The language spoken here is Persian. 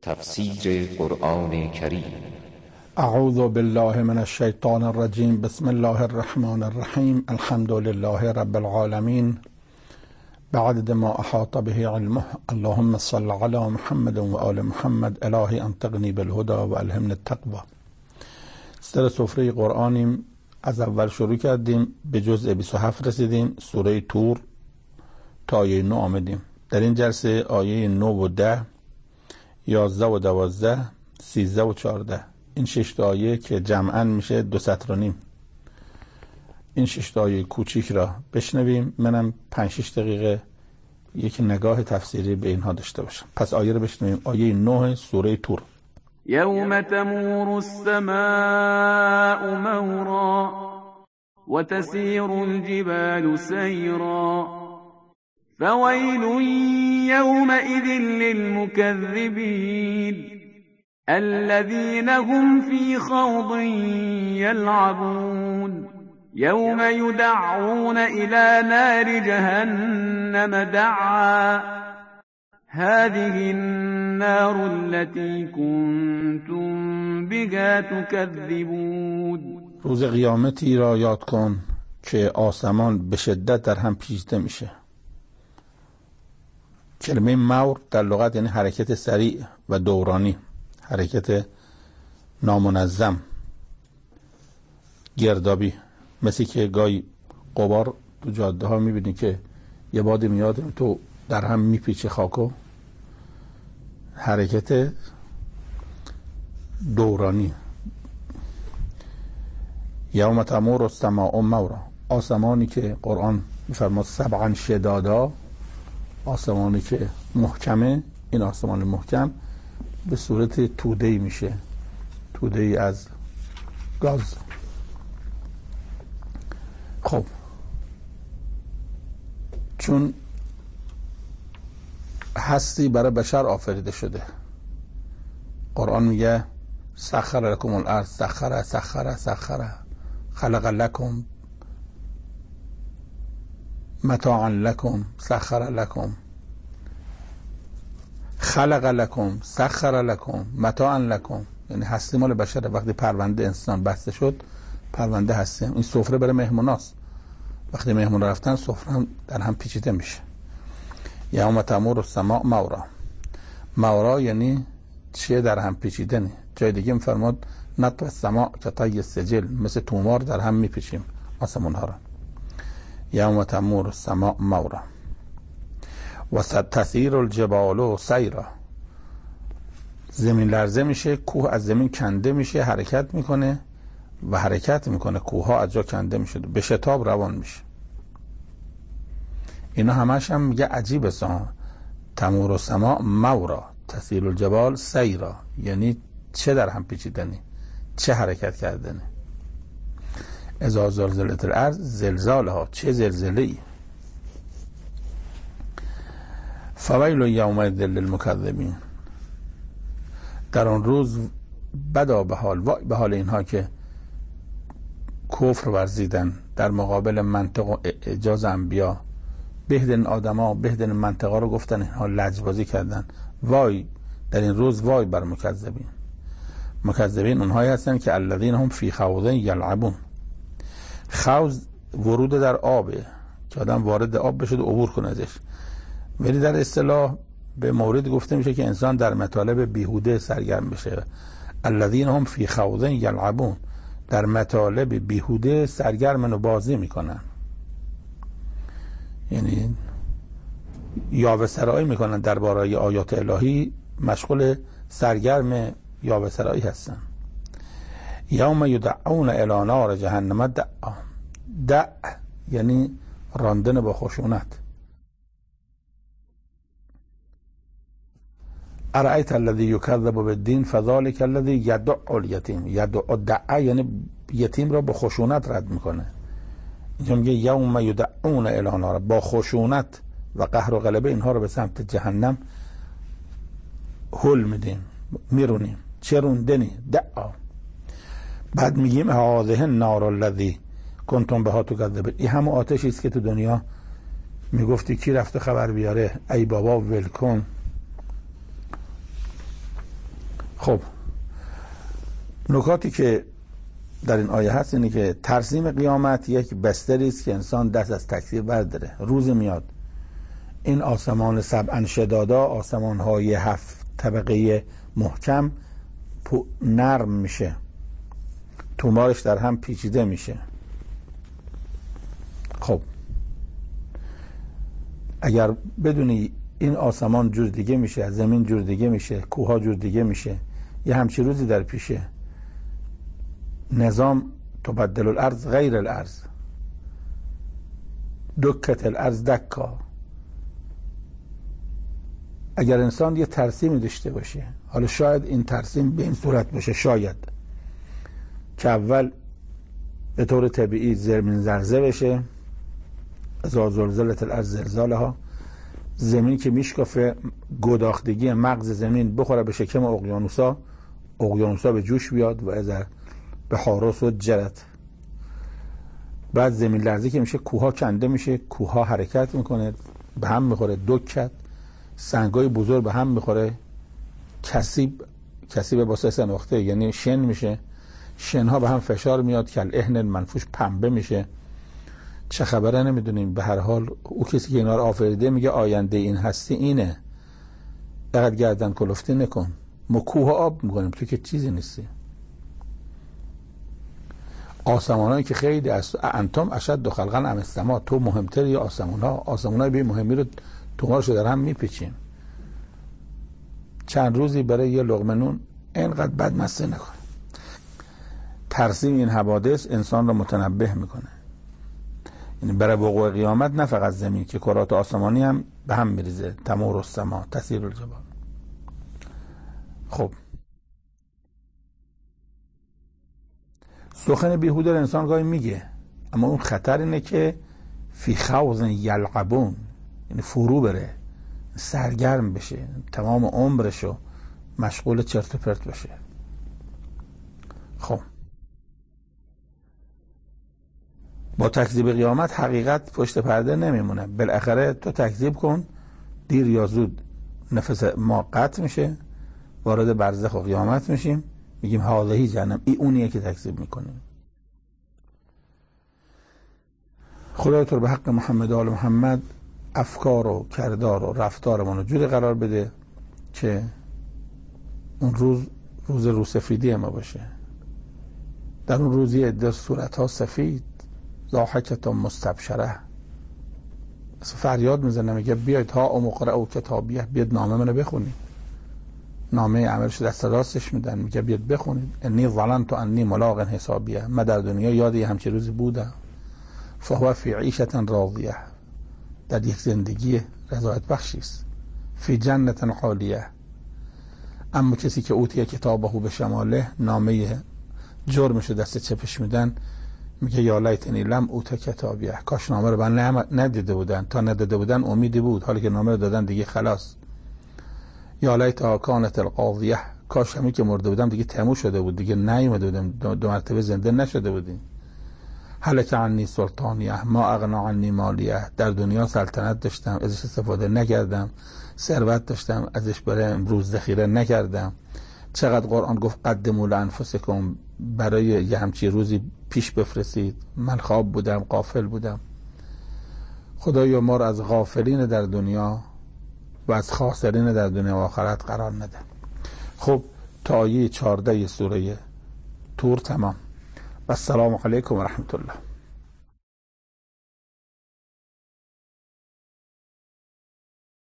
تفسیر قرآن کریم. اعوذ بالله من الشیطان الرجیم. بسم الله الرحمن الرحیم. الحمد لله رب العالمین بعدد ما احاط به علمه. اللهم صل علی محمد و آل محمد. الهی انطقنی بالهدى و الهمنی التقوى. سر سفره قرآنیم. از اول شروع کردیم، به جزء 27 رسیدیم، سوره طور تا آیه 9 آمدیم. در این جلسه آیه 9 و 10، 11 و 12، 13 و 14، این 6 آیه که جمعاً میشه 2 سطر و نیم. این 6 آیه کوچیک را بشنویم، منم 5-6 دقیقه یک نگاه تفسیری به اینها داشته باشم. پس آیه رو بشنویم. آیه 9 سوره طور. یوم تمور السماء مورا و تسیر الجبال سیرا فویل یومئذ للمکذبین الذین هم فی خوض یلعبون یوم یدعون الی نار جهنم دعا هذه النار التي كنتم بها تكذبون. روز قیامتی را یاد کن که آسمان به شدت در هم پیچیده میشه. کلمه مور در لغت یعنی حرکت سریع و دورانی، حرکت نامنظم، گردابی. مثل که گاهی غبار تو جاده ها میبینی که یه بادی میاد تو در هم میپیچه خاکو، حرکت دورانی. یوم تمور السماء مورا، آسمانی که قرآن میفرماد سبعا شدادا، آسمانی که محکمه، این آسمان محکم به صورت توده‌ای میشه، توده‌ای از گاز. خب چون هستی برای بشر آفریده شده، قرآن میگه سخر لکم الارض، سخر خلق لکم متاعا لکم، سخر لکم، خلق لکم، سخر لکم، متاعا لکم. یعنی هستی مال بشره. وقتی پرونده انسان بسته شد، پرونده هستی این سفره برای مهموناست. وقتی مهمون رفتن، سفره هم در هم پیچیده میشه. یوم تمور السماء مورا، مورا یعنی چیه؟ در هم پیچیدنی. جای دیگه میفرماد نطو السماء کطی السجل، مثل تومار در هم میپیچیم آسمون ها را. یوم تمور السماء مورا و تسیر الجبال سیرا، زمین لرزه میشه، کوه از زمین کنده میشه، حرکت میکنه و حرکت میکنه، کوه ها از جا کنده میشه، به شتاب روان میشه. اینا همش هم میگه عجیبه. تمور السماء مورا تسیر الجبال سیرا، یعنی چه در هم پیچیدنی، چه حرکت کردنی. اذا زلزلت الارض زلزالها، چه زلزله ای. فویل یومئذ للمکذبین، در آن روز بدا به حال، وای به حال اینها که کفر ورزیدن در مقابل منطق و اعجاز انبیا. بهدن آدما، بهدن منطقه رو گفتن، اینها لجبازی کردن. وای در این روز، وای بر مکذبین. مکذبین اونهایی هستن که الذین هم فی خوض یلعبون. خوض ورود در آبه که آدم وارد آب بشه و عبور کنه ازش، ولی در اصطلاح به مورد گفته میشه که انسان در مطالب بیهوده سرگرم بشه. الذین هم فی خوض یلعبون، در مطالب بیهوده سرگرمن و بازی میکنن، یعنی یاوه سرایی میکنن درباره آیات الهی، مشغول سرگرم یاوه سرایی هستن. یوم یدعون الی نار جهنم دعا، دع یعنی راندن با خشونت. ارأیت الذی یکذب بالدین فذلک الذی یدع الیتیم. یدع دع یعنی یتیم را با خشونت رد میکنه. اینجا میگه یوم یدعون الی نار، با خشونت و قهر و غلبه اینها رو به سمت جهنم هل میدیم، میرونیم. چه روندنی؟ دعا. بعد میگیم هذه النار الذی کنتم بها تکذبون، این همون آتشی است که تو دنیا میگفتی کی رفته خبر بیاره، ای بابا ول کن، خب نکاتی که در این آیه هست اینه که ترسیم قیامت یک بستری است که انسان دست از تکذیب برداره. روزی میاد این آسمان سبعا شدادا، آسمان های 7 طبقه محکم نرم میشه، تومارش در هم پیچیده میشه. خب اگر بدونی این آسمان جور دیگه میشه، زمین جور دیگه میشه، کوها جور دیگه میشه، یه همچی روزی در پیشه، نظام تبدل الارض غیر الارض، دکت الارض دکا. اگر انسان یه ترسیمی داشته باشه، حالا شاید این ترسیم به این صورت باشه، شاید که اول به طور طبیعی زمین زلزله بشه، اذا زلزلت الارض زلزالها، زمین که میشکافه گداختگی مغز زمین بخوره به شکم اقیانوسا، اقیانوسا به جوش بیاد و از بحار سجرت. بعد زمین لرزی که میشه، کوها کنده میشه، کوها حرکت میکنه، به هم میخوره، دکت، سنگای بزرگ به هم میخوره، کثیب با 3 نقطه یعنی شن میشه، شنها به هم فشار میاد که الاهن منفوش پنبه میشه. چه خبره نمیدونیم، به هر حال او کسی که اینا رو آفریده میگه آینده این هستی اینه، فقط گردن کلفتی نکن، ما کوه آب میکنیم، تو که چیزی نیستی. آسمانایی که خیلی انتم اشد خلقا ام السما، تو مهمتری آسمانای به مهمی رو تومارشو در هم میپیچیم. چند روزی برای یه لقمه نون اینقدر بد مسته نکن. ترسیم این حوادث انسان رو متنبه میکنه، یعنی برای وقوع قیامت نه فقط زمین که کرات آسمانی هم به هم میریزه، تمور السما تسیر الجبال. خب سخن بیهوده انسان گاهی میگه، اما اون خطر اینه که فی خوض یلعبون، یعنی فرو بره، سرگرم بشه، تمام عمرشو مشغول چرت و پرت بشه. خب با تکذیب قیامت حقیقت پشت پرده نمیمونه، بالاخره تو تکذیب کن، دیر یا زود نفس ما قطع میشه، وارد برزخ و قیامت میشیم، میگیم هذه جهنم، این اونیه که تکذیب میکنیم. خدای تو به حق محمد و آل محمد افکار و کردار و رفتارمون رو جوری قرار بده که اون روز روسفیدی ما باشه. در اون روزی عده صورتها سفید، ضاحکة مستبشره، فریاد میزنه میگه بیاید ها امقرأ کتابیه، بیاید نامه منو بخونید. نامه عملش دست راستش میدن، میگه بیاید بخونید. انی ظننت انی ملاق حسابیه، من در دنیا یاد یه همچین روزی بودم. فهو فی عیشة راضیه، در یک زندگی رضایت بخشی است. فی جنة عالیه، اما کسی که اوتی کتابه به شماله، نامه جرمش دست چپش میدن، میگه یا لیتنی لم اوت کتابیه، کاش نامه رو من ندیده بودن، تا ندیده بودن امیدی بود، حالی که نامه رو دادن دیگه خلاص. یا لیتها کانت القاضیه، کاش همین که مرده بودم دیگه تموم شده بود، دیگه نیومده بودم، 2 مرتبه زنده نشده بودیم. هلک عنی سلطانیه ما اغنا عنی مالیه، در دنیا سلطنت داشتم ازش استفاده نکردم، ثروت داشتم ازش برای امروز ذخیره نکردم. چقدر قرآن گفت قدموا لانفسکم، برای یه همچی روزی پیش بفرستید. من خواب بودم، غافل بودم. خدایا ما رو از غافلین در دنیا و از خاسرین در دنیا و آخرت قرار نده. خب تا آیه 14 سوره طور تمام. و السلام علیکم و رحمت الله.